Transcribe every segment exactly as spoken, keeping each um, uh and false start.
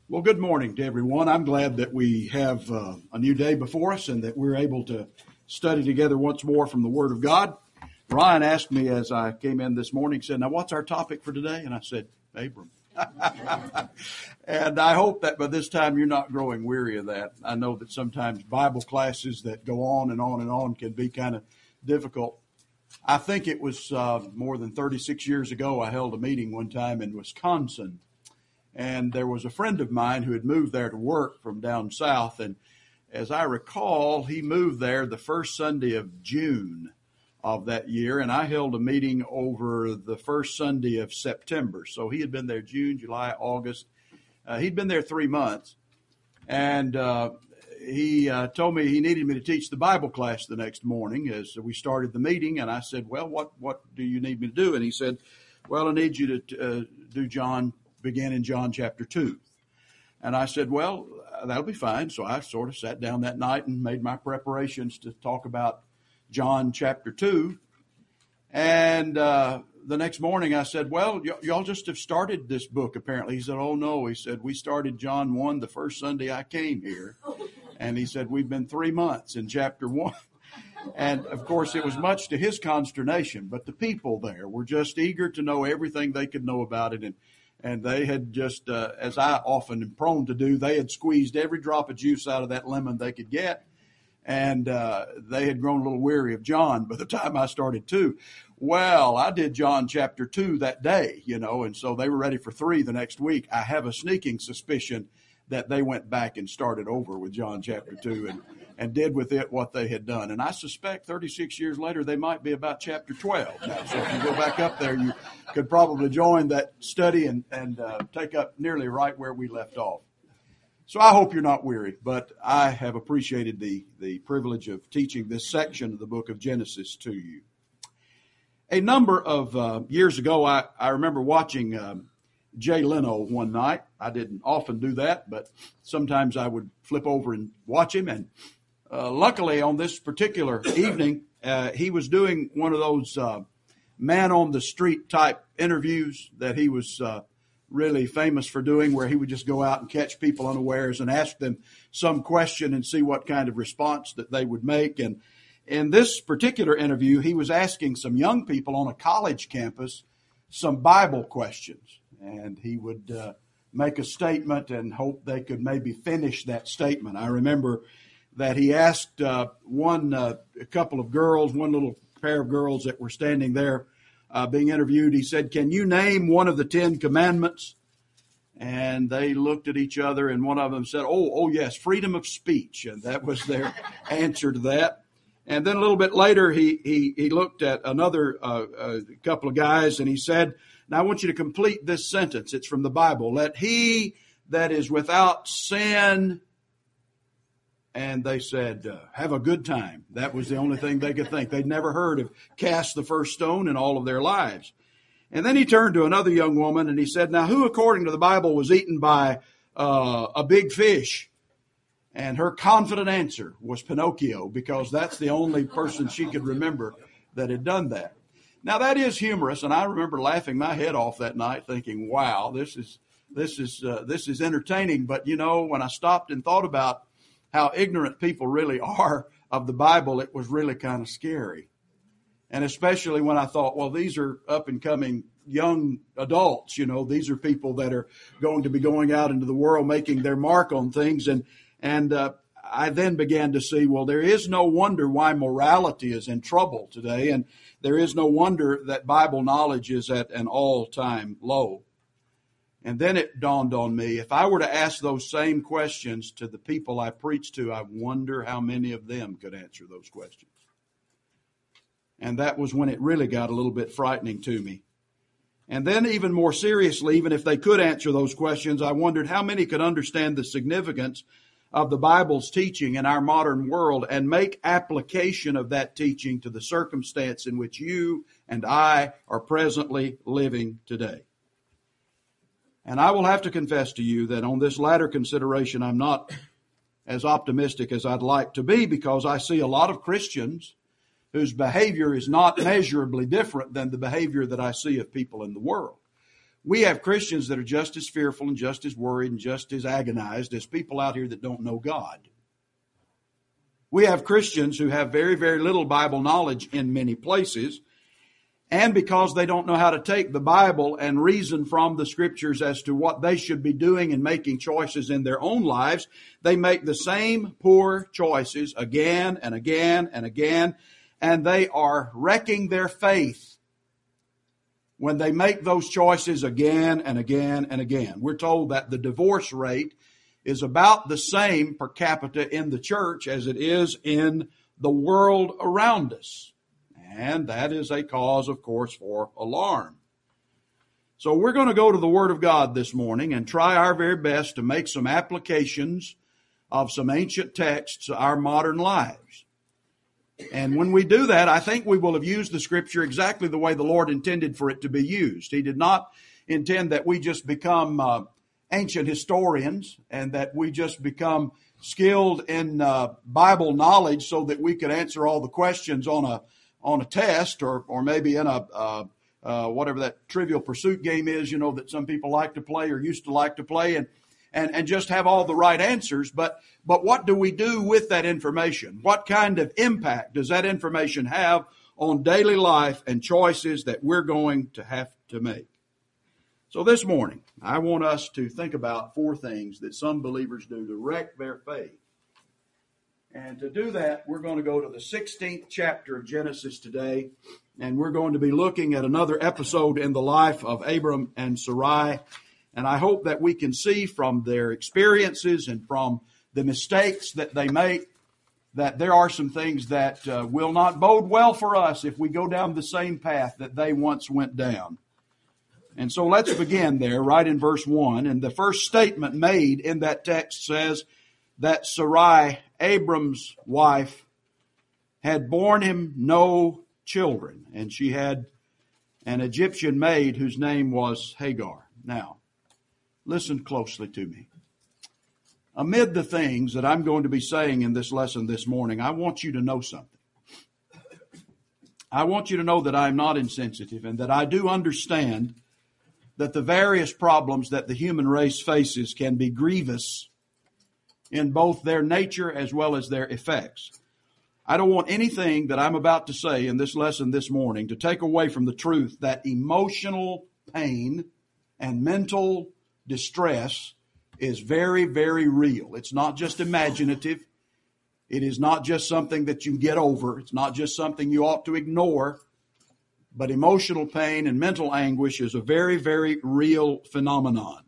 Well, good morning to everyone. I'm glad that we have uh, a new day before us and that we're able to study together once more from the Word of God. Ryan asked me as I came in this morning, said, now what's our topic for today? And I said, Abram. And I hope that by this time you're not growing weary of that. I know that sometimes Bible classes that go on and on and on can be kind of difficult. I think it was uh, more than thirty-six years ago I held a meeting one time in Wisconsin. And there was a friend of mine who had moved there to work from down south. And as I recall, he moved there the first Sunday of June of that year. And I held a meeting over the first Sunday of September. So he had been there June, July, August. Uh, he'd been there three months. And uh, he uh, told me he needed me to teach the Bible class the next morning as we started the meeting. And I said, well, what, what do you need me to do? And he said, well, I need you to uh, do John begin in John chapter two. And I said, well, that'll be fine. So I sort of sat down that night and made my preparations to talk about John chapter two. And uh, the next morning I said, well, y- y'all just have started this book apparently. He said, oh, no. He said, we started John one the first Sunday I came here. And he said, we've been three months in chapter one. And, of course, it was much to his consternation. But the people there were just eager to know everything they could know about it. And And they had just, uh, as I often am prone to do, they had squeezed every drop of juice out of that lemon they could get. And uh, they had grown a little weary of John by the time I started two. Well, I did John chapter two that day, you know, and so they were ready for three the next week. I have a sneaking suspicion that they went back and started over with John chapter two and, and did with it what they had done. And I suspect thirty-six years later, they might be about chapter twelve now. So if you go back up there, you could probably join that study and, and uh, take up nearly right where we left off. So I hope you're not weary, but I have appreciated the, the privilege of teaching this section of the book of Genesis to you. A number of uh, years ago, I, I remember watching um, Jay Leno one night. I didn't often do that, but sometimes I would flip over and watch him. And uh, luckily on this particular evening, uh, he was doing one of those uh, man-on-the-street type interviews that he was uh, really famous for doing, where he would just go out and catch people unawares and ask them some question and see what kind of response that they would make. And in this particular interview, he was asking some young people on a college campus some Bible questions. And he would uh, make a statement and hope they could maybe finish that statement. I remember that he asked uh, one, uh, a couple of girls, one little pair of girls that were standing there uh, being interviewed. He said, can you name one of the Ten Commandments? And they looked at each other, and one of them said, oh, oh yes, freedom of speech. And that was their answer to that. And then a little bit later, he he, he looked at another uh, uh, couple of guys, and he said, now I want you to complete this sentence. It's from the Bible. Let he that is without sin, and they said, uh, have a good time. That was the only thing they could think. They'd never heard of cast the first stone in all of their lives. And then he turned to another young woman and he said, now who according to the Bible was eaten by uh, a big fish? And her confident answer was Pinocchio, because that's the only person she could remember that had done that. Now that is humorous, and I remember laughing my head off that night thinking, wow, this is this is uh, this is entertaining. But you know, when I stopped and thought about how ignorant people really are of the Bible, it was really kind of scary. And especially when I thought, well, these are up and coming young adults, you know, these are people that are going to be going out into the world making their mark on things. And, and, uh, I then began to see, well, there is no wonder why morality is in trouble today. And there is no wonder that Bible knowledge is at an all-time low. And then it dawned on me, if I were to ask those same questions to the people I preach to, I wonder how many of them could answer those questions. And that was when it really got a little bit frightening to me. And then even more seriously, even if they could answer those questions, I wondered how many could understand the significance of the Bible's teaching in our modern world and make application of that teaching to the circumstance in which you and I are presently living today. And I will have to confess to you that on this latter consideration, I'm not as optimistic as I'd like to be, because I see a lot of Christians whose behavior is not measurably different than the behavior that I see of people in the world. we have Christians that are just as fearful and just as worried and just as agonized as people out here that don't know God. We have Christians who have very, very little Bible knowledge in many places, and because they don't know how to take the Bible and reason from the Scriptures as to what they should be doing and making choices in their own lives, they make the same poor choices again and again and again, and they are wrecking their faith when they make those choices again and again and again. We're told that the divorce rate is about the same per capita in the church as it is in the world around us. And that is a cause, of course, for alarm. So we're going to go to the Word of God this morning and try our very best to make some applications of some ancient texts to our modern lives. And when we do that, I think we will have used the Scripture exactly the way the Lord intended for it to be used. He did not intend that we just become uh, ancient historians and that we just become skilled in uh, Bible knowledge so that we could answer all the questions on a on a test or or maybe in a uh, uh, whatever that Trivial Pursuit game is, you know, that some people like to play or used to like to play, and and and just have all the right answers. But but what do we do with that information? What kind of impact does that information have on daily life and choices that we're going to have to make? So this morning, I want us to think about four things that some believers do to wreck their faith. And to do that, we're going to go to the sixteenth chapter of Genesis today, and we're going to be looking at another episode in the life of Abram and Sarai. And I hope that we can see from their experiences and from the mistakes that they make that there are some things that uh, will not bode well for us if we go down the same path that they once went down. And so let's begin there, right in verse one. And the first statement made in that text says that Sarai, Abram's wife, had borne him no children, and she had an Egyptian maid whose name was Hagar. Now, listen closely to me. Amid the things that I'm going to be saying in this lesson this morning, I want you to know something. I want you to know that I'm not insensitive and that I do understand that the various problems that the human race faces can be grievous in both their nature as well as their effects. I don't want anything that I'm about to say in this lesson this morning to take away from the truth that emotional pain and mental distress is very, very real. It's not just imaginative. It is not just something that you get over. It's not just something you ought to ignore. But emotional pain and mental anguish is a very, very real phenomenon.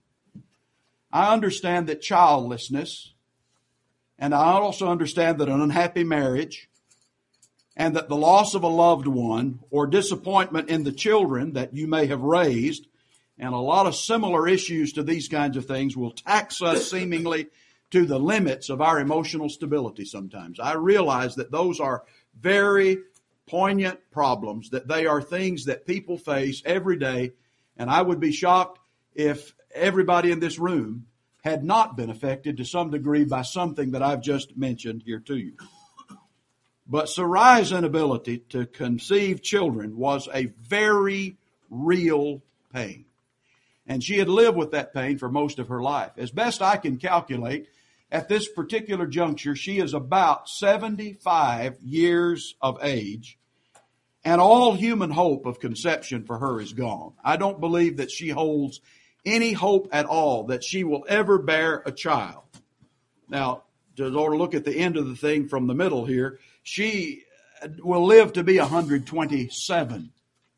I understand that childlessness, and I also understand that an unhappy marriage, and that the loss of a loved one or disappointment in the children that you may have raised, and a lot of similar issues to these kinds of things will tax us seemingly to the limits of our emotional stability sometimes. I realize that those are very poignant problems, that they are things that people face every day, and I would be shocked if everybody in this room had not been affected to some degree by something that I've just mentioned here to you. But Sarai's inability to conceive children was a very real pain. And she had lived with that pain for most of her life. As best I can calculate, at this particular juncture, she is about seventy-five years of age, and all human hope of conception for her is gone. I don't believe that she holds any hope at all that she will ever bear a child. Now, to sort of look at the end of the thing from the middle here, she will live to be one hundred twenty-seven.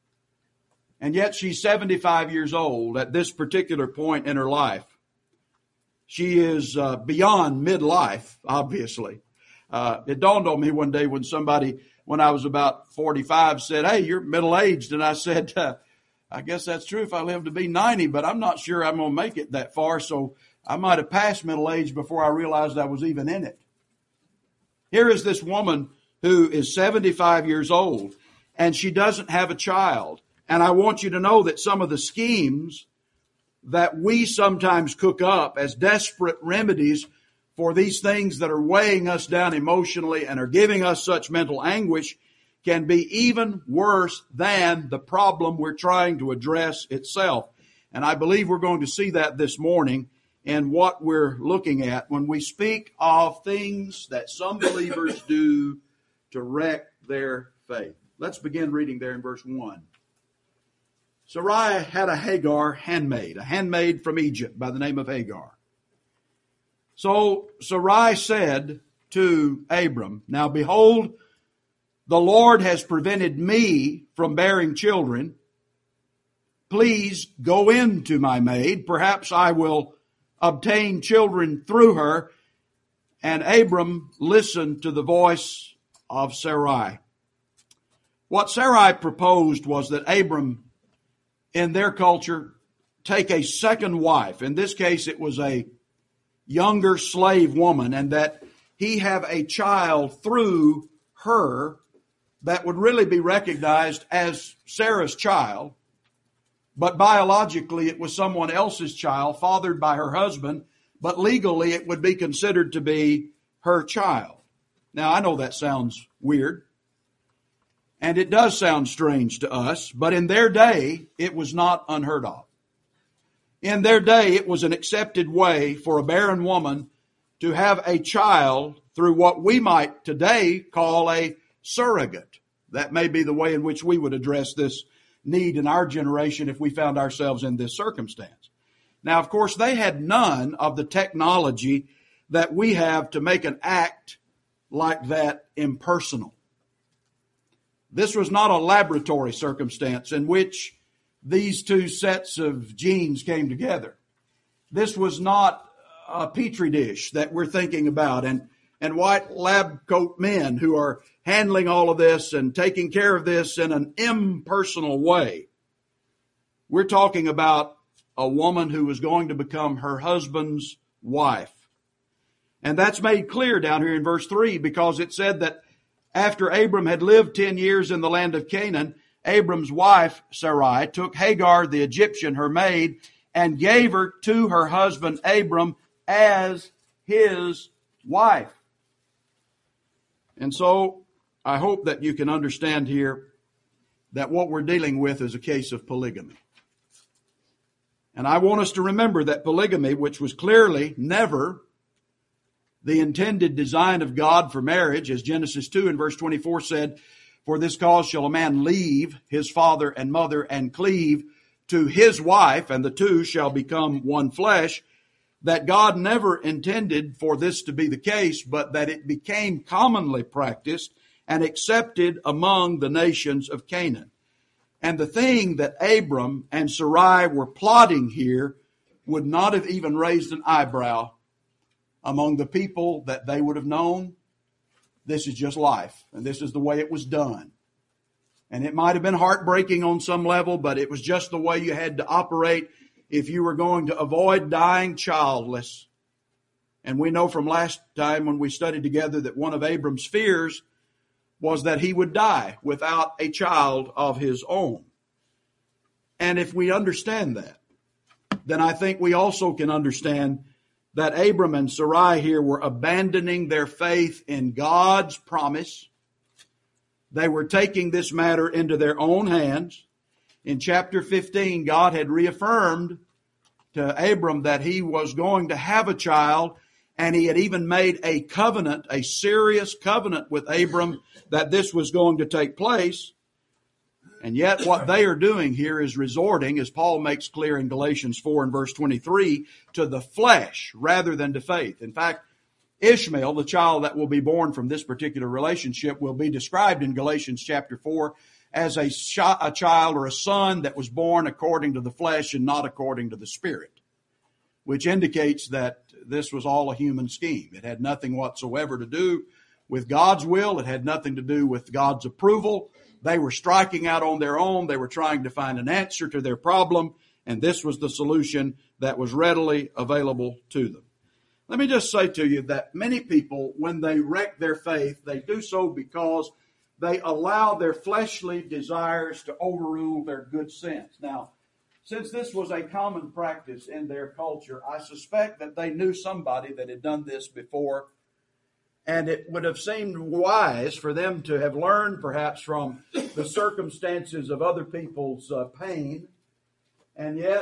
And yet she's seventy-five years old at this particular point in her life. She is uh, beyond midlife, obviously. Uh, it dawned on me one day when somebody, when I was about forty-five, said, "Hey, you're middle-aged." And I said, uh, I guess that's true if I live to be ninety, but I'm not sure I'm going to make it that far. So I might have passed middle age before I realized I was even in it. Here is this woman who is seventy-five years old, and she doesn't have a child. And I want you to know that some of the schemes that we sometimes cook up as desperate remedies for these things that are weighing us down emotionally and are giving us such mental anguish can be even worse than the problem we're trying to address itself. And I believe we're going to see that this morning in what we're looking at when we speak of things that some believers do to wreck their faith. Let's begin reading there in verse one. Sarai had a Hagar handmaid, a handmaid from Egypt by the name of Hagar. So Sarai said to Abram, "Now behold, the Lord has prevented me from bearing children. Please go in to my maid. Perhaps I will obtain children through her." And Abram listened to the voice of Sarai. What Sarai proposed was that Abram, in their culture, take a second wife. In this case, it was a younger slave woman, and that he have a child through her that would really be recognized as Sarah's child, but biologically it was someone else's child fathered by her husband, but legally it would be considered to be her child. Now, I know that sounds weird, and it does sound strange to us, but in their day, it was not unheard of. In their day, it was an accepted way for a barren woman to have a child through what we might today call a surrogate. That may be the way in which we would address this need in our generation if we found ourselves in this circumstance. Now, of course, they had none of the technology that we have to make an act like that impersonal. This was not a laboratory circumstance in which these two sets of genes came together. This was not a petri dish that we're thinking about and, and white lab coat men who are handling all of this and taking care of this in an impersonal way. We're talking about a woman who was going to become her husband's wife. And that's made clear down here in verse three, because it said that after Abram had lived ten years in the land of Canaan, Abram's wife, Sarai, took Hagar the Egyptian, her maid, and gave her to her husband Abram as his wife. And so I hope that you can understand here that what we're dealing with is a case of polygamy. And I want us to remember that polygamy, which was clearly never the intended design of God for marriage, as Genesis two and verse twenty-four said, "For this cause shall a man leave his father and mother and cleave to his wife, and the two shall become one flesh," that God never intended for this to be the case, but that it became commonly practiced and accepted among the nations of Canaan. And the thing that Abram and Sarai were plotting here would not have even raised an eyebrow among the people that they would have known. This is just life, and this is the way it was done. And it might have been heartbreaking on some level, but it was just the way you had to operate if you were going to avoid dying childless. And we know from last time when we studied together that one of Abram's fears was that he would die without a child of his own. And if we understand that, then I think we also can understand that Abram and Sarai here were abandoning their faith in God's promise. They were taking this matter into their own hands. In chapter fifteen, God had reaffirmed to Abram that he was going to have a child, and he had even made a covenant, a serious covenant with Abram that this was going to take place. And yet what they are doing here is resorting, as Paul makes clear in Galatians four and verse twenty-three, to the flesh rather than to faith. In fact, Ishmael, the child that will be born from this particular relationship, will be described in Galatians chapter four as a, sh- a child or a son that was born according to the flesh and not according to the Spirit, which indicates that this was all a human scheme. It had nothing whatsoever to do with God's will. It had nothing to do with God's approval. They were striking out on their own. They were trying to find an answer to their problem, and this was the solution that was readily available to them. Let me just say to you that many people, when they wreck their faith, they do so because they allow their fleshly desires to overrule their good sense. Now, since this was a common practice in their culture, I suspect that they knew somebody that had done this before, and it would have seemed wise for them to have learned perhaps from the circumstances of other people's uh, pain. And yet,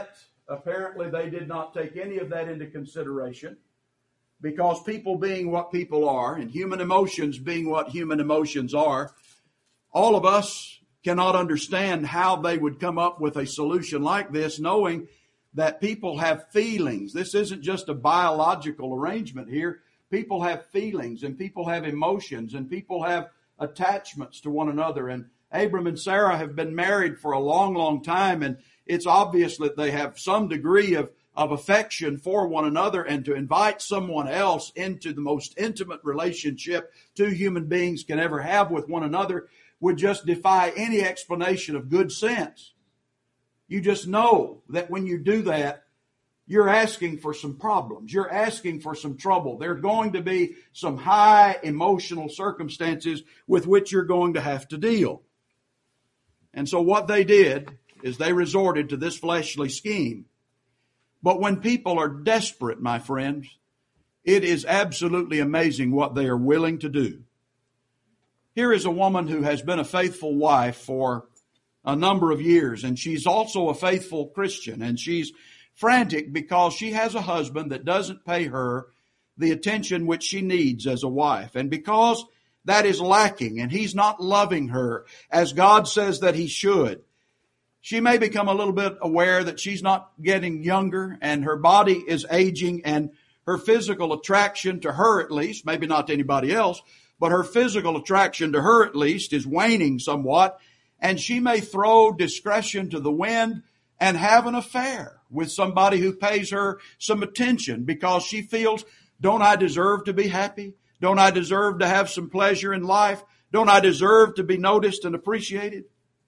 apparently they did not take any of that into consideration, because people being what people are and human emotions being what human emotions are, all of us cannot understand how they would come up with a solution like this, knowing that people have feelings. This isn't just a biological arrangement here. People have feelings, and people have emotions, and people have attachments to one another. And Abram and Sarah have been married for a long, long time, and it's obvious that they have some degree of, of affection for one another, and to invite someone else into the most intimate relationship two human beings can ever have with one another would just defy any explanation of good sense. You just know that when you do that, you're asking for some problems. You're asking for some trouble. There are going to be some high emotional circumstances with which you're going to have to deal. And so what they did is they resorted to this fleshly scheme. But when people are desperate, my friends, it is absolutely amazing what they are willing to do. Here is a woman who has been a faithful wife for a number of years, and she's also a faithful Christian, and she's frantic because she has a husband that doesn't pay her the attention which she needs as a wife. And because that is lacking and he's not loving her as God says that he should, she may become a little bit aware that she's not getting younger and her body is aging, and her physical attraction to her, at least, maybe not to anybody else, but her physical attraction to her at least is waning somewhat, and she may throw discretion to the wind and have an affair with somebody who pays her some attention because she feels, don't I deserve to be happy? Don't I deserve to have some pleasure in life? Don't I deserve to be noticed and appreciated?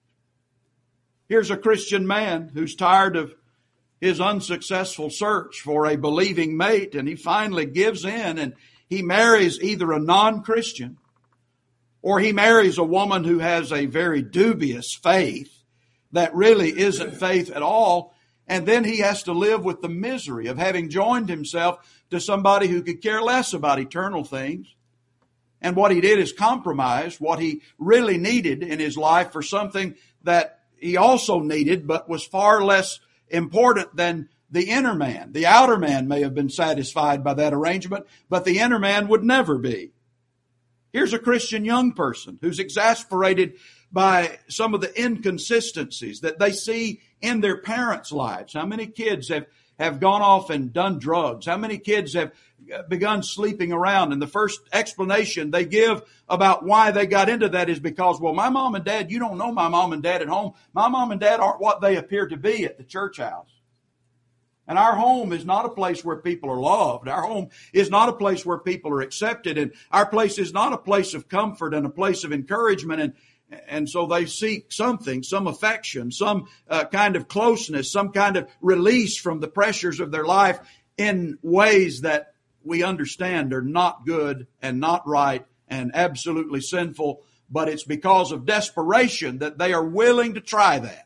Here's a Christian man who's tired of his unsuccessful search for a believing mate, and he finally gives in and he marries either a non-Christian or he marries a woman who has a very dubious faith that really isn't faith at all. And then he has to live with the misery of having joined himself to somebody who could care less about eternal things. And what he did is compromise what he really needed in his life for something that he also needed, but was far less important than the inner man. The outer man may have been satisfied by that arrangement, but the inner man would never be. Here's a Christian young person who's exasperated by some of the inconsistencies that they see in their parents' lives. How many kids have, have gone off and done drugs? How many kids have begun sleeping around? And the first explanation they give about why they got into that is because, well, my mom and dad, you don't know my mom and dad at home. My mom and dad aren't what they appear to be at the church house. And our home is not a place where people are loved. Our home is not a place where people are accepted. And our place is not a place of comfort and a place of encouragement. And And so they seek something, some affection, some uh, kind of closeness, some kind of release from the pressures of their life in ways that we understand are not good and not right and absolutely sinful. But it's because of desperation that they are willing to try that.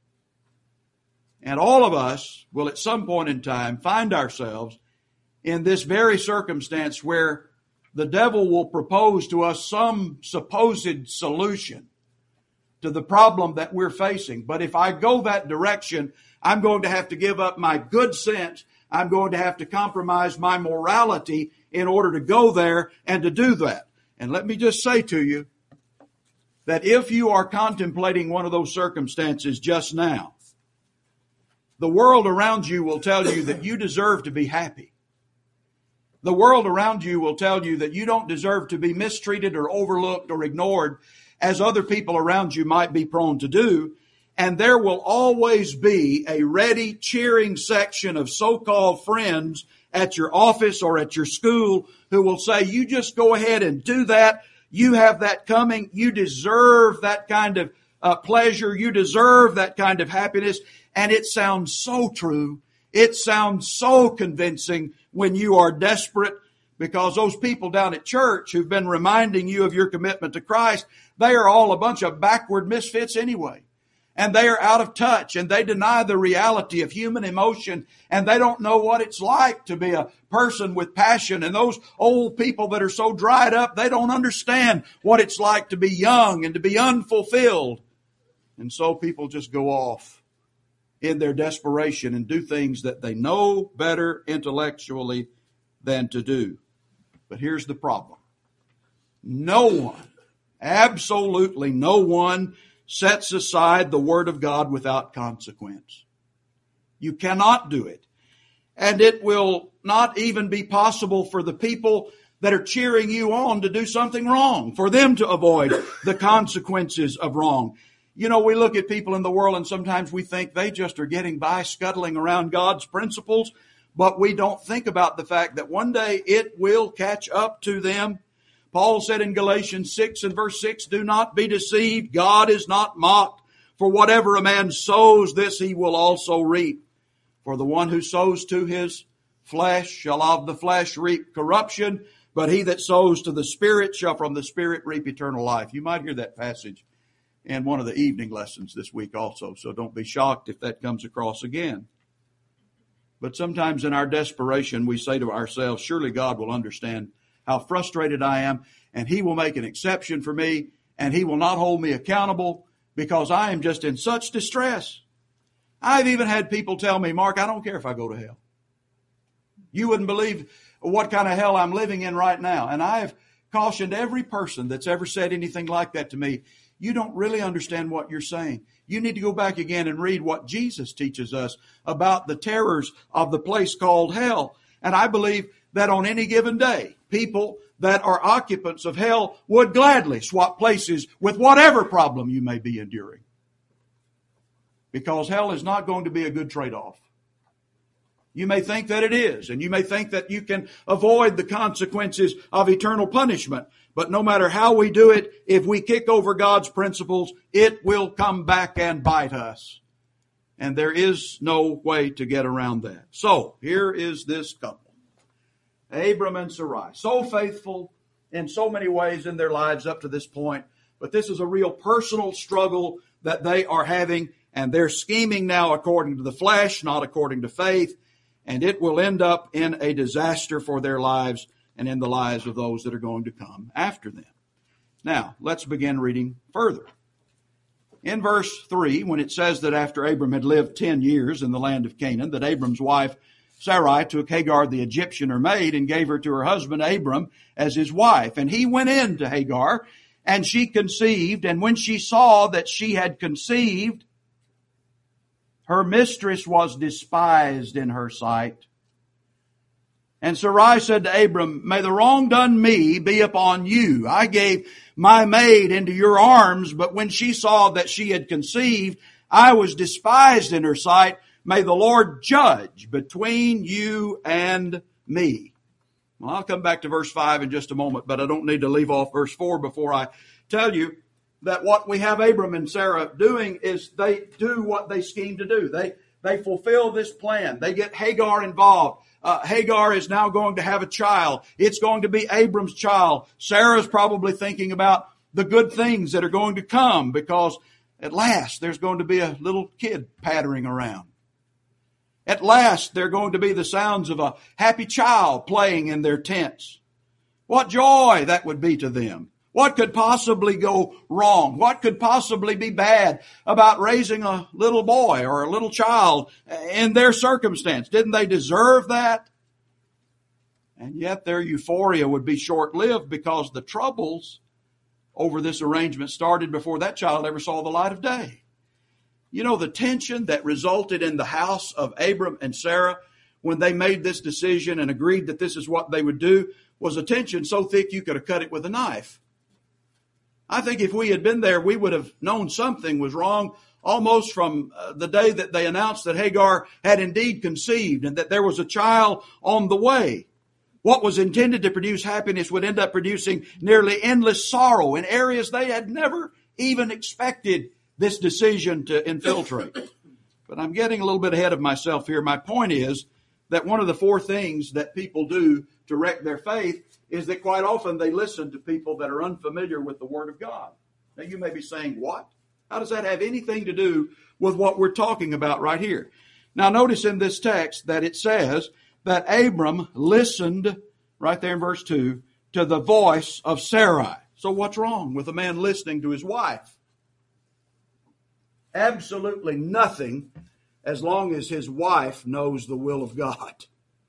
And all of us will at some point in time find ourselves in this very circumstance where the devil will propose to us some supposed solution to the problem that we're facing. But if I go that direction, I'm going to have to give up my good sense. I'm going to have to compromise my morality in order to go there and to do that. And let me just say to you that if you are contemplating one of those circumstances just now, the world around you will tell you that you deserve to be happy. The world around you will tell you that you don't deserve to be mistreated or overlooked or ignored as other people around you might be prone to do. And there will always be a ready, cheering section of so-called friends at your office or at your school who will say, you just go ahead and do that. You have that coming. You deserve that kind of uh, pleasure. You deserve that kind of happiness. And it sounds so true. It sounds so convincing when you are desperate, because those people down at church who've been reminding you of your commitment to Christ, they are all a bunch of backward misfits anyway. And they are out of touch, and they deny the reality of human emotion, and they don't know what it's like to be a person with passion. And those old people that are so dried up, they don't understand what it's like to be young and to be unfulfilled. And so people just go off in their desperation and do things that they know better intellectually than to do. But here's the problem. No one, absolutely no one, sets aside the Word of God without consequence. You cannot do it. And it will not even be possible for the people that are cheering you on to do something wrong, for them to avoid the consequences of wrong. You know, we look at people in the world and sometimes we think they just are getting by scuttling around God's principles, but we don't think about the fact that one day it will catch up to them. Paul said in Galatians six and verse six, do not be deceived. God is not mocked. For whatever a man sows, this he will also reap. For the one who sows to his flesh shall of the flesh reap corruption, but he that sows to the Spirit shall from the Spirit reap eternal life. You might hear that passage in one of the evening lessons this week also, so don't be shocked if that comes across again. But sometimes in our desperation, we say to ourselves, surely God will understand how frustrated I am, and He will make an exception for me, and He will not hold me accountable because I am just in such distress. I've even had people tell me, Mark, I don't care if I go to hell. You wouldn't believe what kind of hell I'm living in right now. And I have cautioned every person that's ever said anything like that to me, you don't really understand what you're saying. You need to go back again and read what Jesus teaches us about the terrors of the place called hell. And I believe that on any given day, people that are occupants of hell would gladly swap places with whatever problem you may be enduring. Because hell is not going to be a good trade-off. You may think that it is, and you may think that you can avoid the consequences of eternal punishment. But no matter how we do it, if we kick over God's principles, it will come back and bite us. And there is no way to get around that. So, here is this couple, Abram and Sarai, so faithful in so many ways in their lives up to this point. But this is a real personal struggle that they are having, and they're scheming now according to the flesh, not according to faith. And it will end up in a disaster for their lives and in the lives of those that are going to come after them. Now, let's begin reading further. In verse three, when it says that after Abram had lived ten years in the land of Canaan, that Abram's wife Sarai took Hagar the Egyptian, her maid, and gave her to her husband Abram as his wife. And he went in to Hagar, and she conceived. And when she saw that she had conceived, her mistress was despised in her sight. And Sarai said to Abram, may the wrong done me be upon you. I gave my maid into your arms, but when she saw that she had conceived, I was despised in her sight. May the Lord judge between you and me. Well, I'll come back to verse five in just a moment, but I don't need to leave off verse four before I tell you that what we have Abram and Sarah doing is they do what they scheme to do. They they fulfill this plan. They get Hagar involved. Uh, Hagar is now going to have a child. It's going to be Abram's child. Sarah's probably thinking about the good things that are going to come because at last there's going to be a little kid pattering around. At last there are going to be the sounds of a happy child playing in their tents. What joy that would be to them. What could possibly go wrong? What could possibly be bad about raising a little boy or a little child in their circumstance? Didn't they deserve that? And yet their euphoria would be short-lived because the troubles over this arrangement started before that child ever saw the light of day. You know, the tension that resulted in the house of Abram and Sarah when they made this decision and agreed that this is what they would do was a tension so thick you could have cut it with a knife. I think if we had been there, we would have known something was wrong almost from uh, the day that they announced that Hagar had indeed conceived and that there was a child on the way. What was intended to produce happiness would end up producing nearly endless sorrow in areas they had never even expected this decision to infiltrate. But I'm getting a little bit ahead of myself here. My point is that one of the four things that people do to wreck their faith is that quite often they listen to people that are unfamiliar with the Word of God. Now you may be saying, what? How does that have anything to do with what we're talking about right here? Now notice in this text that it says that Abram listened, right there in verse two, to the voice of Sarai. So what's wrong with a man listening to his wife? Absolutely nothing as long as his wife knows the will of God.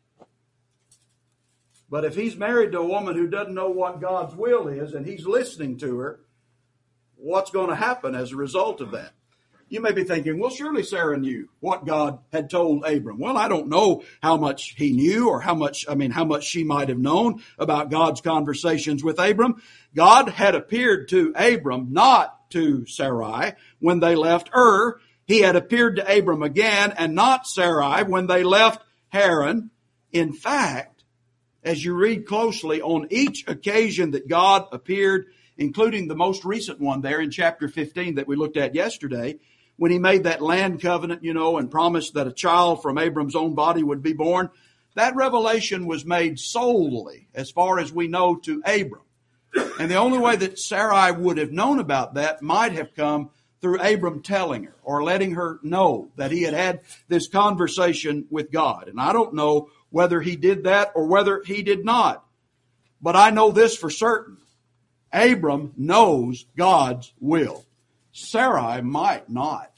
But if he's married to a woman who doesn't know what God's will is and he's listening to her, what's going to happen as a result of that? You may be thinking, well, surely Sarah knew what God had told Abram. Well, I don't know how much he knew or how much, I mean, how much she might have known about God's conversations with Abram. God had appeared to Abram, not to Sarai, when they left Ur. He had appeared to Abram again and not Sarai when they left Haran. In fact, as you read closely, on each occasion that God appeared, including the most recent one there in chapter fifteen that we looked at yesterday, when he made that land covenant, you know, and promised that a child from Abram's own body would be born, that revelation was made solely, as far as we know, to Abram. And the only way that Sarai would have known about that might have come through Abram telling her or letting her know that he had had this conversation with God. And I don't know whether he did that or whether he did not. But I know this for certain. Abram knows God's will. Sarai might not.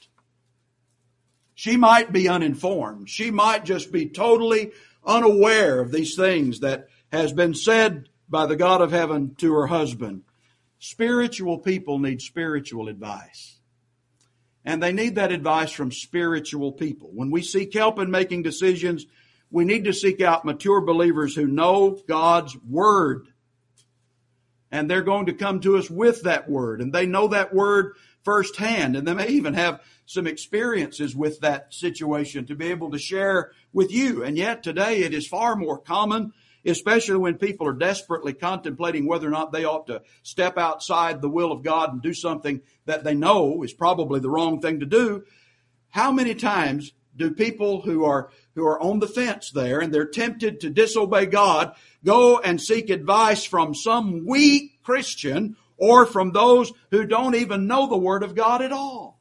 She might be uninformed. She might just be totally unaware of these things that has been said by the God of heaven to her husband. Spiritual people need spiritual advice. And they need that advice from spiritual people. When we seek help in making decisions, we need to seek out mature believers who know God's Word. And they're going to come to us with that Word. And they know that Word firsthand. And they may even have some experiences with that situation to be able to share with you. And yet today it is far more common, especially when people are desperately contemplating whether or not they ought to step outside the will of God and do something that they know is probably the wrong thing to do. How many times do people who are who are on the fence there and they're tempted to disobey God go and seek advice from some weak Christian or from those who don't even know the Word of God at all?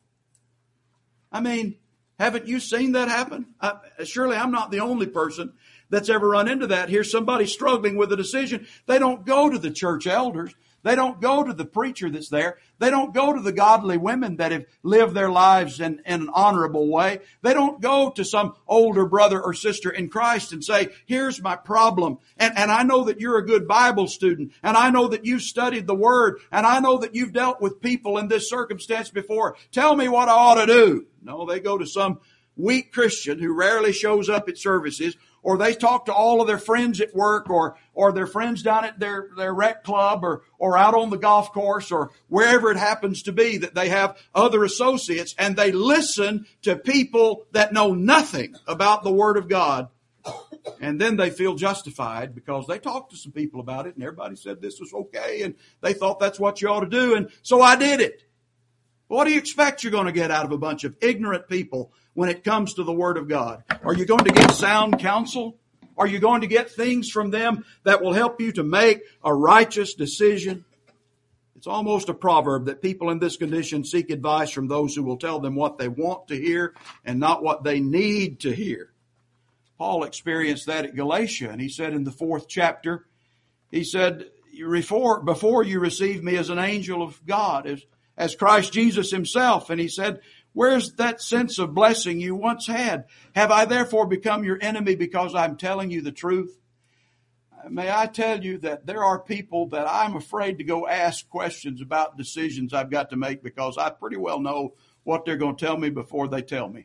I mean, haven't you seen that happen? I, surely I'm not the only person that's ever run into that. Here's somebody struggling with a decision. They don't go to the church elders. They don't go to the preacher that's there. They don't go to the godly women that have lived their lives in, in an honorable way. They don't go to some older brother or sister in Christ and say, here's my problem. And, and I know that you're a good Bible student. And I know that you've studied the Word. And I know that you've dealt with people in this circumstance before. Tell me what I ought to do. No, they go to some weak Christian who rarely shows up at services, or they talk to all of their friends at work, or or their friends down at their, their rec club, or or out on the golf course, or wherever it happens to be that they have other associates, and they listen to people that know nothing about the Word of God. And then they feel justified because they talked to some people about it and everybody said this was okay and they thought that's what you ought to do, and so I did it. What do you expect you're going to get out of a bunch of ignorant people when it comes to the Word of God? Are you going to get sound counsel? Are you going to get things from them that will help you to make a righteous decision? It's almost a proverb that people in this condition seek advice from those who will tell them what they want to hear and not what they need to hear. Paul experienced that at Galatia, and he said in the fourth chapter, he said, before, before you received me as an angel of God, as as Christ Jesus himself. And he said, where's that sense of blessing you once had? Have I therefore become your enemy because I'm telling you the truth? May I tell you that there are people that I'm afraid to go ask questions about decisions I've got to make because I pretty well know what they're going to tell me before they tell me.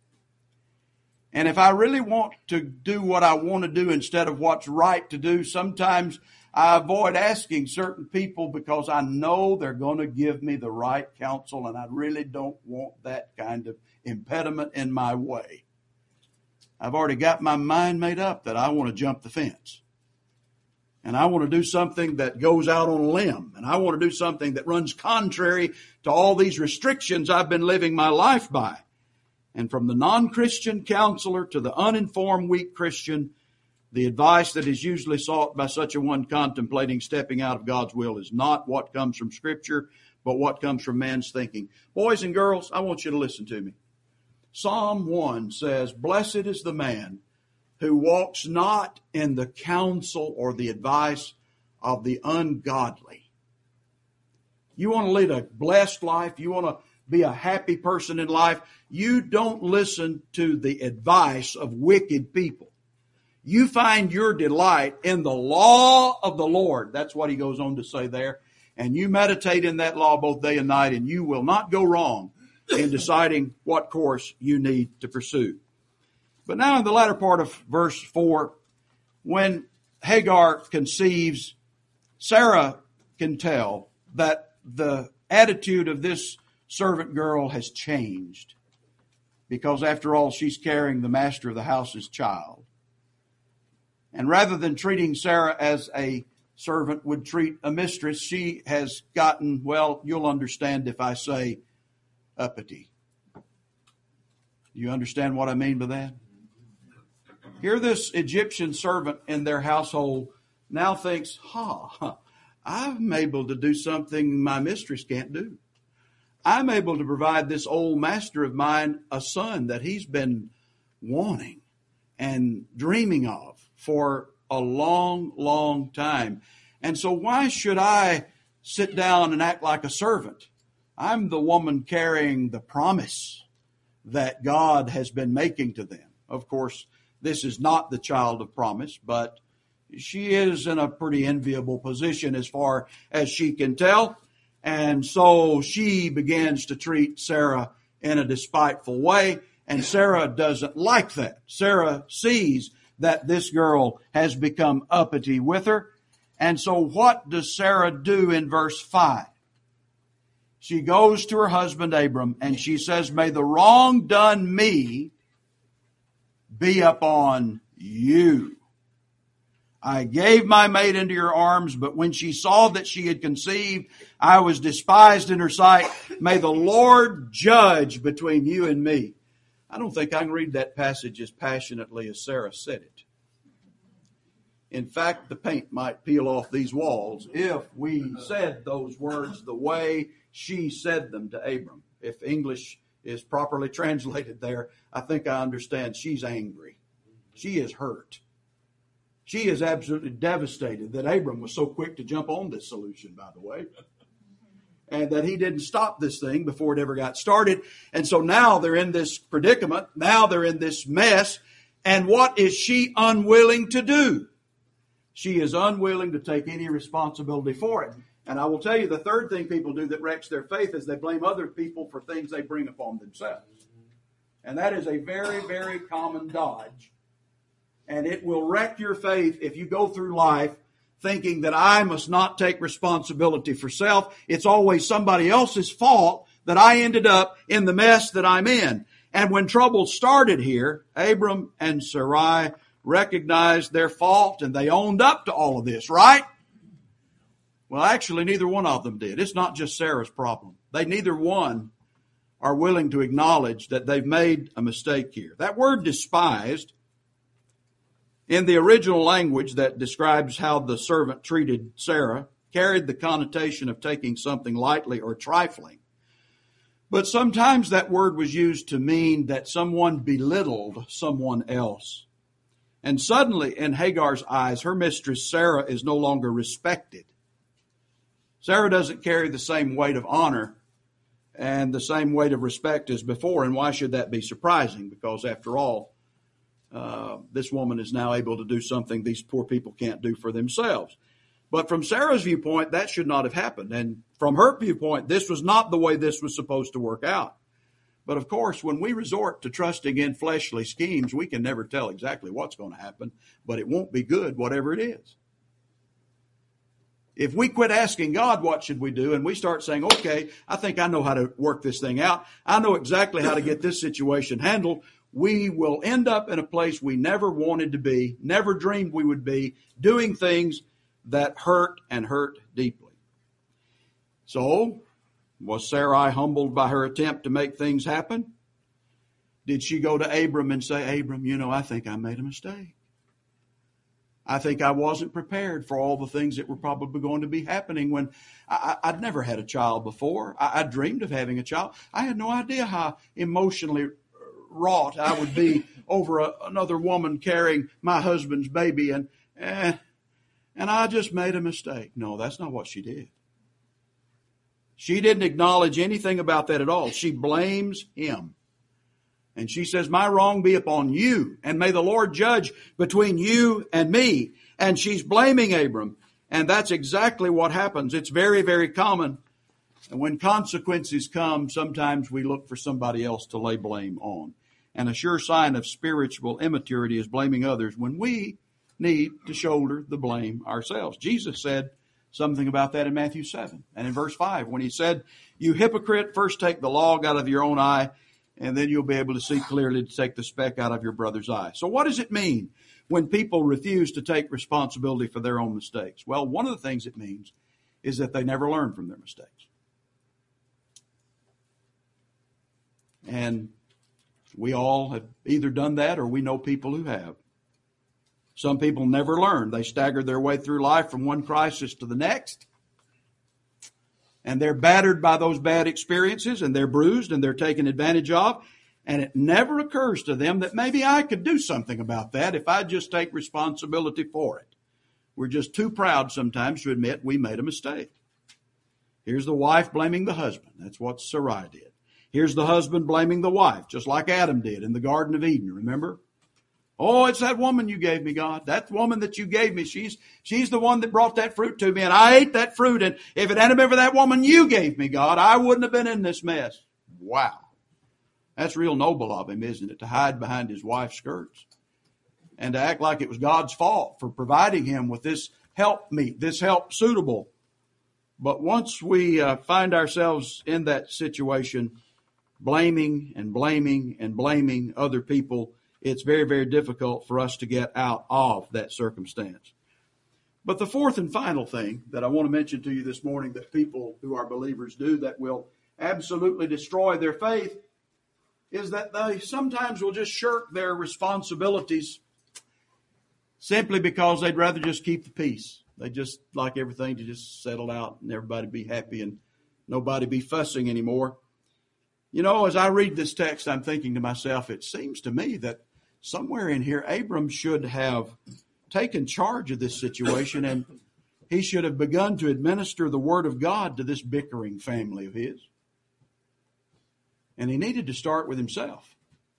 And if I really want to do what I want to do instead of what's right to do, sometimes I avoid asking certain people because I know they're going to give me the right counsel, and I really don't want that kind of impediment in my way. I've already got my mind made up that I want to jump the fence. And I want to do something that goes out on a limb. And I want to do something that runs contrary to all these restrictions I've been living my life by. And from the non-Christian counselor to the uninformed weak Christian, the advice that is usually sought by such a one contemplating stepping out of God's will is not what comes from Scripture, but what comes from man's thinking. Boys and girls, I want you to listen to me. Psalm one says, blessed is the man who walks not in the counsel or the advice of the ungodly. You want to lead a blessed life? You want to be a happy person in life, you don't listen to the advice of wicked people. You find your delight in the law of the Lord. That's what he goes on to say there. And you meditate in that law both day and night, and you will not go wrong in deciding what course you need to pursue. But now in the latter part of verse four, when Hagar conceives, Sarah can tell that the attitude of this servant girl has changed, because after all, she's carrying the master of the house's child. And rather than treating Sarah as a servant would treat a mistress, she has gotten, well, you'll understand if I say, uppity. Do you understand what I mean by that? Here this Egyptian servant in their household now thinks, ha, I'm able to do something my mistress can't do. I'm able to provide this old master of mine a son that he's been wanting and dreaming of for a long, long time. And so why should I sit down and act like a servant? I'm the woman carrying the promise that God has been making to them. Of course, this is not the child of promise, but she is in a pretty enviable position as far as she can tell. And so she begins to treat Sarah in a despiteful way. And Sarah doesn't like that. Sarah sees that this girl has become uppity with her. And so what does Sarah do in verse five? She goes to her husband Abram and she says, may the wrong done me be upon you. I gave my maid into your arms, but when she saw that she had conceived, I was despised in her sight. May the Lord judge between you and me. I don't think I can read that passage as passionately as Sarah said it. In fact, the paint might peel off these walls if we said those words the way she said them to Abram. If English is properly translated there, I think I understand. She's angry. She is hurt. She is absolutely devastated that Abram was so quick to jump on this solution, by the way, and that he didn't stop this thing before it ever got started. And so now they're in this predicament. Now they're in this mess. And what is she unwilling to do? She is unwilling to take any responsibility for it. And I will tell you, the third thing people do that wrecks their faith is they blame other people for things they bring upon themselves. And that is a very, very common dodge. And it will wreck your faith if you go through life thinking that I must not take responsibility for self. It's always somebody else's fault that I ended up in the mess that I'm in. And when trouble started here, Abram and Sarai recognized their fault and they owned up to all of this, right? Well, actually, neither one of them did. It's not just Sarah's problem. They neither one are willing to acknowledge that they've made a mistake here. That word despised, in the original language that describes how the servant treated Sarah, carried the connotation of taking something lightly or trifling. But sometimes that word was used to mean that someone belittled someone else. And suddenly, in Hagar's eyes, her mistress Sarah is no longer respected. Sarah doesn't carry the same weight of honor and the same weight of respect as before. And why should that be surprising? Because after all, uh, this woman is now able to do something these poor people can't do for themselves. But from Sarah's viewpoint, that should not have happened. And from her viewpoint, this was not the way this was supposed to work out. But of course, when we resort to trusting in fleshly schemes, we can never tell exactly what's going to happen, but it won't be good, whatever it is. If we quit asking God, what should we do? And we start saying, okay, I think I know how to work this thing out. I know exactly how to get this situation handled. We will end up in a place we never wanted to be, never dreamed we would be, doing things that hurt and hurt deeply. So, was Sarai humbled by her attempt to make things happen? Did she go to Abram and say, Abram, you know, I think I made a mistake. I think I wasn't prepared for all the things that were probably going to be happening when I, I'd never had a child before. I, I dreamed of having a child. I had no idea how emotionally wrought I would be over a, another woman carrying my husband's baby, and, and and I just made a mistake. No, that's not what she did. She didn't acknowledge anything about that at all. She blames him. And she says, my wrong be upon you, and may the Lord judge between you and me. And she's blaming Abram. And that's exactly what happens. It's very, very common. And when consequences come, sometimes we look for somebody else to lay blame on. And a sure sign of spiritual immaturity is blaming others when we need to shoulder the blame ourselves. Jesus said something about that in Matthew seven and in verse five when he said, you hypocrite, first take the log out of your own eye, and then you'll be able to see clearly to take the speck out of your brother's eye. So what does it mean when people refuse to take responsibility for their own mistakes? Well, one of the things it means is that they never learn from their mistakes. And we all have either done that or we know people who have. Some people never learn. They stagger their way through life from one crisis to the next. And they're battered by those bad experiences, and they're bruised, and they're taken advantage of. And it never occurs to them that maybe I could do something about that if I just take responsibility for it. We're just too proud sometimes to admit we made a mistake. Here's the wife blaming the husband. That's what Sarai did. Here's the husband blaming the wife, just like Adam did in the Garden of Eden, remember? Oh, it's that woman you gave me, God. That woman that you gave me, she's she's the one that brought that fruit to me, and I ate that fruit, and if it hadn't been for that woman you gave me, God, I wouldn't have been in this mess. Wow. That's real noble of him, isn't it, to hide behind his wife's skirts and to act like it was God's fault for providing him with this helpmeet, this help suitable. But once we uh, find ourselves in that situation, blaming and blaming and blaming other people, it's very, very difficult for us to get out of that circumstance. But the fourth and final thing that I want to mention to you this morning that people who are believers do that will absolutely destroy their faith is that they sometimes will just shirk their responsibilities simply because they'd rather just keep the peace. They just like everything to just settle out and everybody be happy and nobody be fussing anymore. You know, as I read this text, I'm thinking to myself, it seems to me that somewhere in here, Abram should have taken charge of this situation and he should have begun to administer the word of God to this bickering family of his. And he needed to start with himself.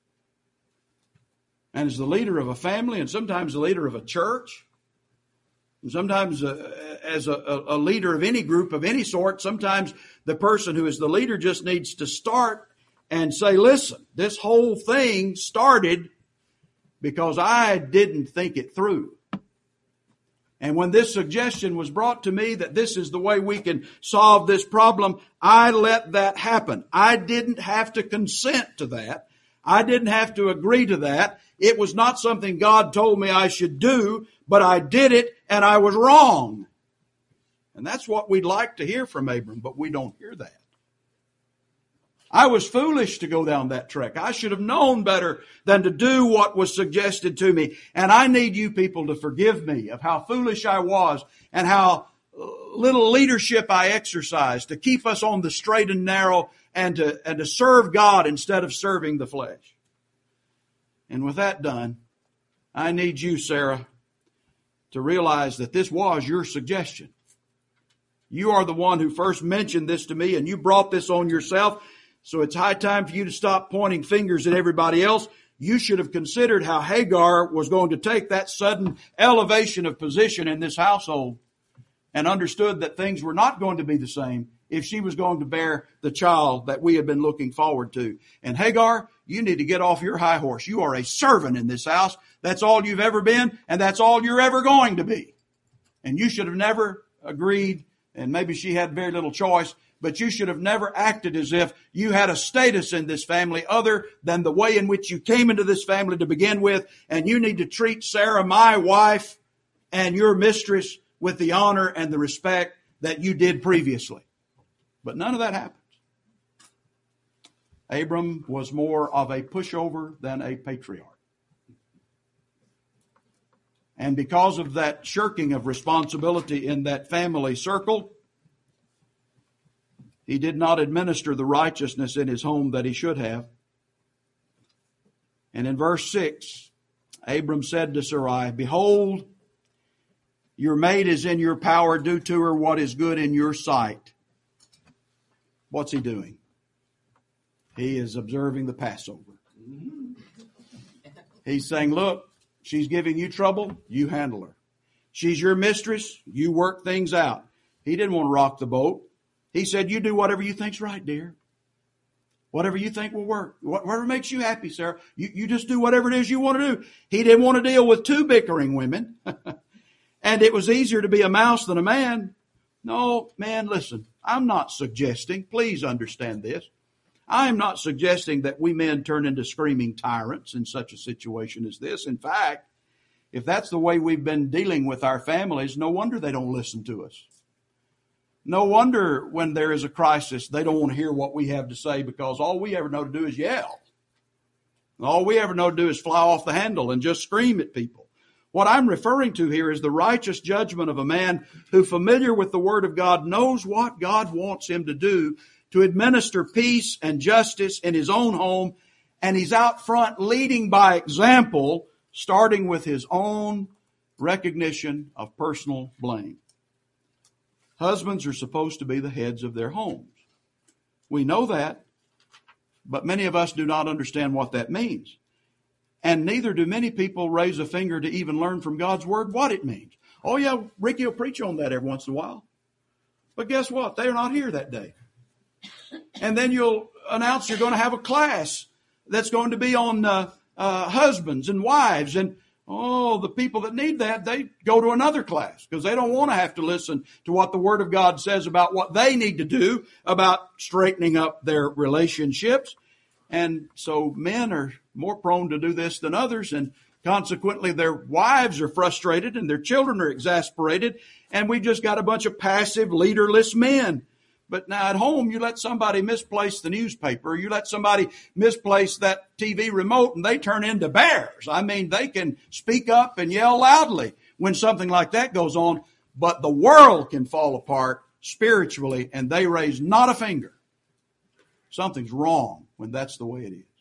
And as the leader of a family and sometimes the leader of a church, and sometimes uh, as a, a leader of any group of any sort, sometimes the person who is the leader just needs to start and say, listen, this whole thing started because I didn't think it through. And when this suggestion was brought to me that this is the way we can solve this problem, I let that happen. I didn't have to consent to that. I didn't have to agree to that. It was not something God told me I should do, but I did it and I was wrong. And that's what we'd like to hear from Abram, but we don't hear that. I was foolish to go down that trek. I should have known better than to do what was suggested to me. And I need you people to forgive me of how foolish I was and how little leadership I exercised to keep us on the straight and narrow and to, and to serve God instead of serving the flesh. And with that done, I need you, Sarah, to realize that this was your suggestion. You are the one who first mentioned this to me and you brought this on yourself. So it's high time for you to stop pointing fingers at everybody else. You should have considered how Hagar was going to take that sudden elevation of position in this household and understood that things were not going to be the same if she was going to bear the child that we had been looking forward to. And Hagar, you need to get off your high horse. You are a servant in this house. That's all you've ever been, and that's all you're ever going to be. And you should have never agreed, and maybe she had very little choice, but you should have never acted as if you had a status in this family other than the way in which you came into this family to begin with. And you need to treat Sarah, my wife, and your mistress with the honor and the respect that you did previously. But none of that happened. Abram was more of a pushover than a patriarch. And because of that shirking of responsibility in that family circle, he did not administer the righteousness in his home that he should have. And in verse six, Abram said to Sarai, behold, your maid is in your power. Do to her what is good in your sight. What's he doing? He is observing the Passover. He's saying, look, she's giving you trouble, you handle her. She's your mistress, you work things out. He didn't want to rock the boat. He said, you do whatever you think's right, dear. Whatever you think will work. Whatever makes you happy, Sarah. You, you just do whatever it is you want to do. He didn't want to deal with two bickering women. And it was easier to be a mouse than a man. No, man, listen, I'm not suggesting, please understand this. I am not suggesting that we men turn into screaming tyrants in such a situation as this. In fact, if that's the way we've been dealing with our families, no wonder they don't listen to us. No wonder when there is a crisis, they don't want to hear what we have to say, because all we ever know to do is yell. All we ever know to do is fly off the handle and just scream at people. What I'm referring to here is the righteous judgment of a man who, familiar with the Word of God, knows what God wants him to do to administer peace and justice in his own home, and he's out front leading by example, starting with his own recognition of personal blame. Husbands are supposed to be the heads of their homes. We know that, but many of us do not understand what that means. And neither do many people raise a finger to even learn from God's Word what it means. Oh yeah, Ricky will preach on that every once in a while. But guess what? They're not here that day. And then you'll announce you're going to have a class that's going to be on uh, uh, husbands and wives. And oh, the people that need that, they go to another class because they don't want to have to listen to what the Word of God says about what they need to do about straightening up their relationships. And so men are more prone to do this than others, and consequently their wives are frustrated and their children are exasperated, and we just got a bunch of passive, leaderless men. But now at home, you let somebody misplace the newspaper, or you let somebody misplace that T V remote, and they turn into bears. I mean, they can speak up and yell loudly when something like that goes on, but the world can fall apart spiritually, and they raise not a finger. Something's wrong when that's the way it is.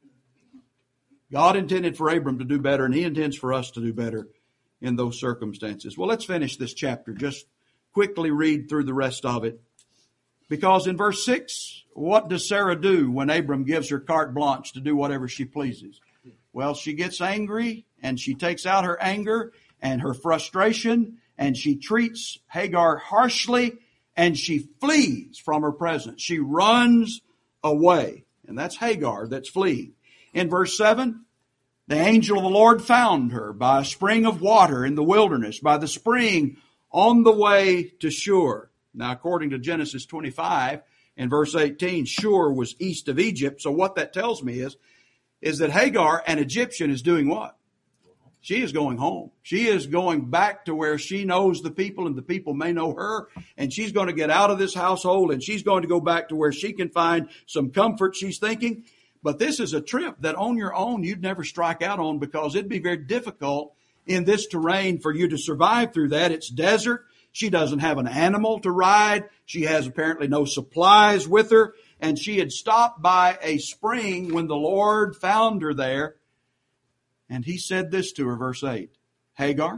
God intended for Abram to do better, and he intends for us to do better in those circumstances. Well, let's finish this chapter. Just quickly read through the rest of it. Because in verse six, what does Sarah do when Abram gives her carte blanche to do whatever she pleases? Well, she gets angry, and she takes out her anger and her frustration, and she treats Hagar harshly, and she flees from her presence. She runs away. And that's Hagar that's fleeing. In verse seven, the angel of the Lord found her by a spring of water in the wilderness, by the spring on the way to Shur. Now, according to Genesis twenty-five, in verse eighteen, Shur was east of Egypt. So what that tells me is, is that Hagar, an Egyptian, is doing what? She is going home. She is going back to where she knows the people and the people may know her. And she's going to get out of this household, and she's going to go back to where she can find some comfort, she's thinking. But this is a trip that on your own you'd never strike out on, because it'd be very difficult in this terrain for you to survive through that. It's desert. She doesn't have an animal to ride. She has apparently no supplies with her. And she had stopped by a spring when the Lord found her there. And he said this to her, verse eight, Hagar,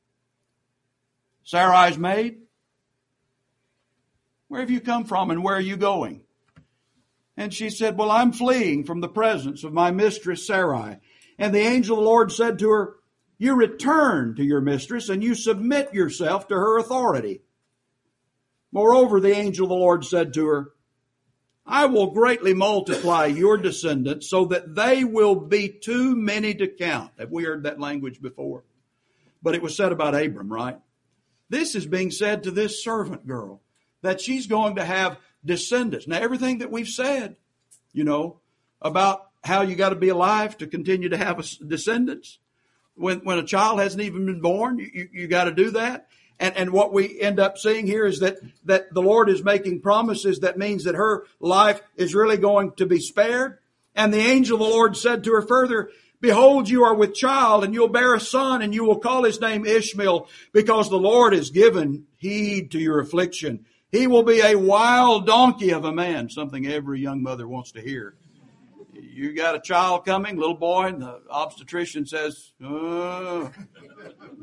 Sarai's maid, where have you come from and where are you going? And she said, well, I'm fleeing from the presence of my mistress Sarai. And the angel of the Lord said to her, you return to your mistress and you submit yourself to her authority. Moreover, the angel of the Lord said to her, I will greatly multiply your descendants so that they will be too many to count. Have we heard that language before? But it was said about Abram, right? This is being said to this servant girl, that she's going to have descendants. Now, everything that we've said, you know, about how you got to be alive to continue to have a descendants. When when a child hasn't even been born, you, you, you got to do that. And, and what we end up seeing here is that, that the Lord is making promises that means that her life is really going to be spared. And the angel of the Lord said to her further, behold, you are with child and you'll bear a son and you will call his name Ishmael, because the Lord has given heed to your affliction. He will be a wild donkey of a man, something every young mother wants to hear. You got a child coming, little boy, and the obstetrician says, oh,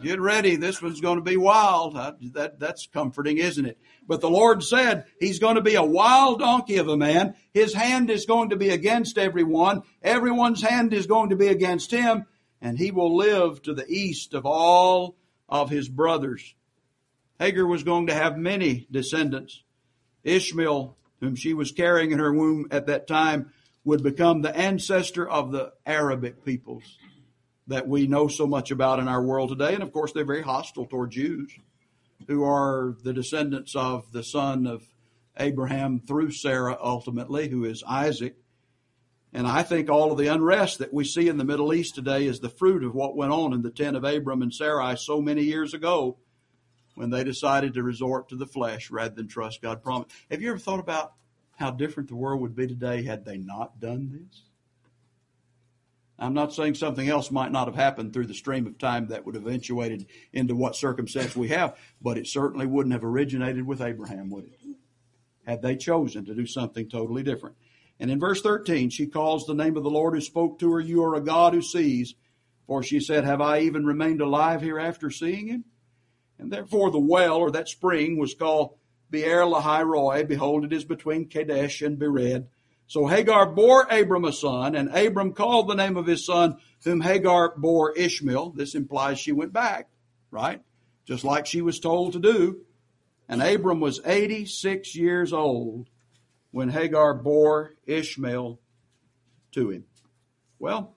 Get ready. This one's going to be wild. Uh, that, that's comforting, isn't it? But the Lord said he's going to be a wild donkey of a man. His hand is going to be against everyone. Everyone's hand is going to be against him. And he will live to the east of all of his brothers. Hagar was going to have many descendants. Ishmael, whom she was carrying in her womb at that time, would become the ancestor of the Arabic peoples that we know so much about in our world today. And of course, they're very hostile toward Jews, who are the descendants of the son of Abraham through Sarah ultimately, who is Isaac. And I think all of the unrest that we see in the Middle East today is the fruit of what went on in the tent of Abram and Sarai so many years ago when they decided to resort to the flesh rather than trust God's promise. Have you ever thought about how different the world would be today had they not done this? I'm not saying something else might not have happened through the stream of time that would have eventuated into what circumstance we have, but it certainly wouldn't have originated with Abraham, would it? Had they chosen to do something totally different. And in verse thirteen, she calls the name of the Lord who spoke to her, "You are a God who sees." For she said, "Have I even remained alive hereafter seeing him?" And therefore the well, or that spring, was called Beer Lahai Roi. Behold, it is between Kadesh and Bered. So Hagar bore Abram a son, and Abram called the name of his son, whom Hagar bore Ishmael. This implies she went back, right? Just like she was told to do. And Abram was eighty-six years old when Hagar bore Ishmael to him. Well,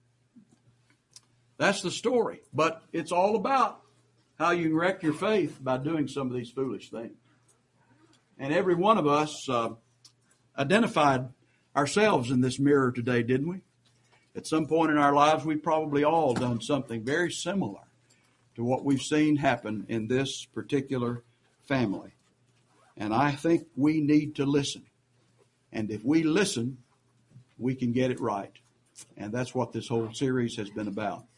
that's the story. But it's all about how you can wreck your faith by doing some of these foolish things. And every one of us uh, identified ourselves in this mirror today, didn't we? At some point in our lives, we've probably all done something very similar to what we've seen happen in this particular family. And I think we need to listen. And if we listen, we can get it right. And that's what this whole series has been about.